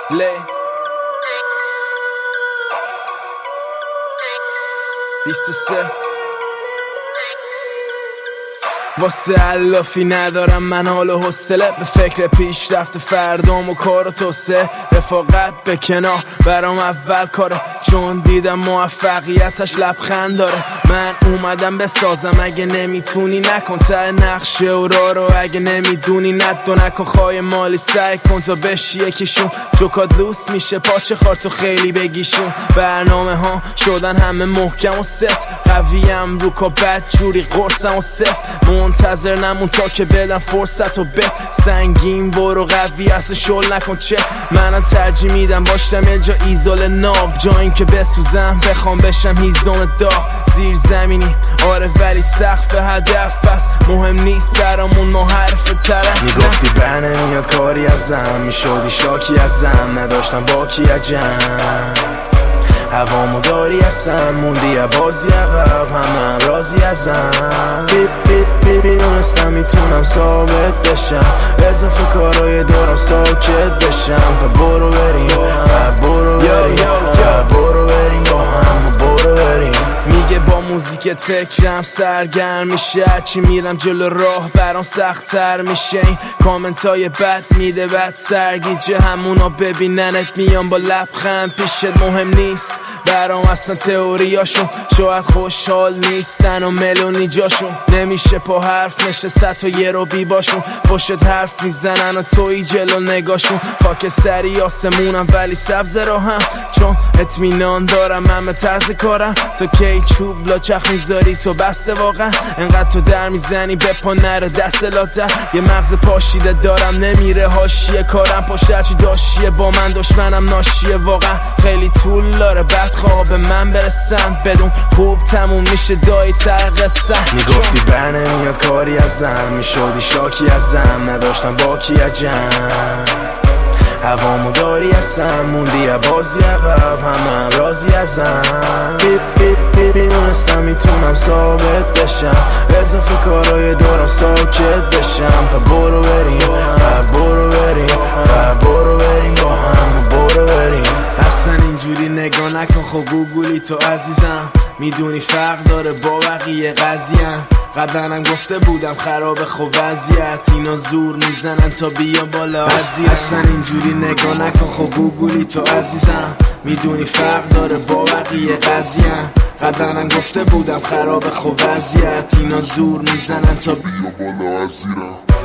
لی 23 واسه علافی ندارم من حال و حوصله، به فکر پیشرفت فردام و کار و توسعه. رفاقت به کنار برام اول کاره، چون دیدم موفقیتش لبخند داره. من اومدم بسازم، اگه نمیتونی نکن ته نقشه و رو اگه نمیدونی ندو نکن خواهی مالی سعی کن تا بشی یکیشون. جوکات لوس میشه پاچه خارتو خیلی بگیشون. برنامه ها شدن همه محکم و ست، قویم رو کا بد جوری قرصم و صف. منتظر نمون تا که بدم فرصت و به سنگین برو قوی اصلا شل نکن چه. منم ترجیح میدم باشم یه جا ایزول ناب، جا این که بسوزم بخوام بشم هیزم داغ. زیر زمینی آره ولی سقف هدف پس مهم نیست برامون ما حرف طرف. میگفتی بر نمیاد کاری ازم، میشدی شاکی ازم، نداشتم باکی عجم. هوامو داری ازم، موندی بازی عقب، همه راضی ازم. میدونستم میتونم ثابت بشم، اضافه کارای دارم ساکت بشم. برو بریم برو بریم با هم برو بریم. میگه با موزیکت فکرم سرگرم میشه، هرچی میرم جلو راه برام سخت‌تر میشه. این کامنتای بد میده بد سرگیجه، همونا ببیننت میان با لبخند پیشت. مهم نیست برام اصلا تئوریاشون، شاید خوشحال نیستن و ملونی جاشون. نمیشه پا حرف نشسته تا یه رو بی باشون، پشت حرف میزنن و توی جلو نگاشون. خاکستری آسمونم ولی سبز راهم، چون اطمینان دارم همه طرز کارم. تو کی چوب لاچخ میذاری تو بسته واقعا، انقدر تو در میزنی به پا نره دست لاتر. یه مغز پاشیده دارم نمیره حاشیه کارم، پشت هرچی داشیه با من دشمنم ناشیه واقعا. خیلی طول داره بعد خواب من برسن، بدون خوب تموم میشه دایی ترقصن. میگفتی بر نمیاد کاری ازم، میشدی شاکی ازم، نداشتم باکی عجم. هوامو داری ازم، موندی بازی عقب، همه راضی ازم. میدونستم میتونم ثابت بشم، اضافه کارای دارم ساکت بشم. برو بریم برو بریم برو بریم با هم برو بریم. اصلا اینجوری نگاه نکن خب گوگلی تو عزیزم، میدونی فرق داره با بقیه قضیه‌ام. قدرم گفته بودم خراب خب وضعیت، اینا زور میزنن تا بیان بالا عزیزم. اصلا اینجوری نگاه نکن خب گوگلی تو عزیزم، میدونی فرق داره با بقیه قضیه‌ام. قدرم گفته بودم خراب خب وضعیت، اینا زور میزنن تا بیان بالا عزیزم.